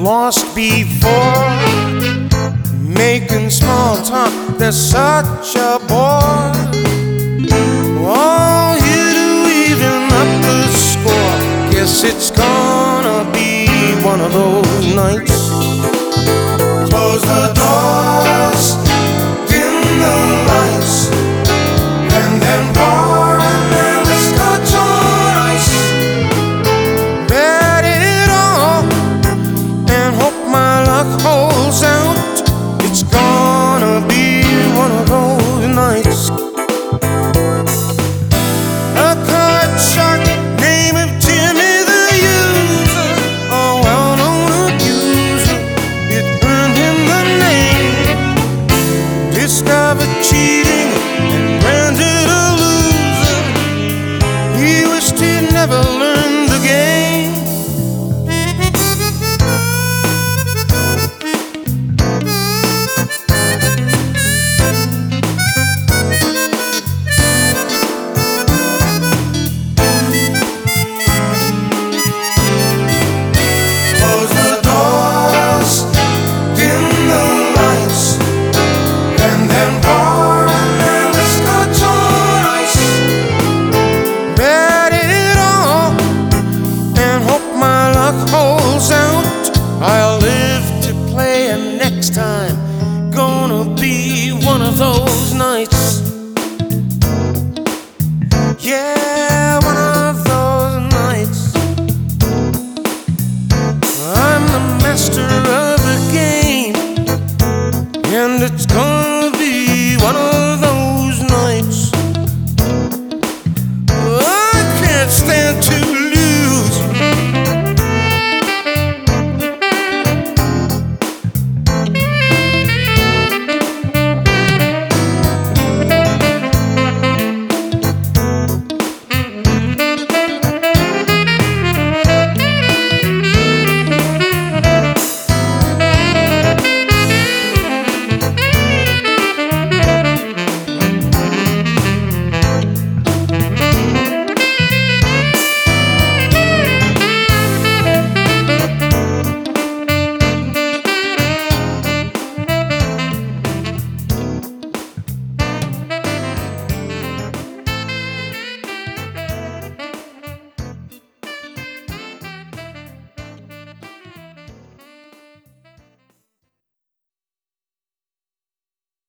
lost before, making small talk, there's such a bore. Oh, here to even up the score. Guess it's gonna be one of those nights. Close the doors, dim the lights, and then pour another scotch on ice. Bet it all and hope my luck holds out. It's gonna be one of those nights. A card shark, name of Timmy the User, a well-known abuser. It earned him the name. Discovered cheating and branded a loser. He wished he'd never learned the game. Close the doors, dim the lights, and then pour another scotch on ice. Bet it all and hope my luck holds out. I'll live to play, and next time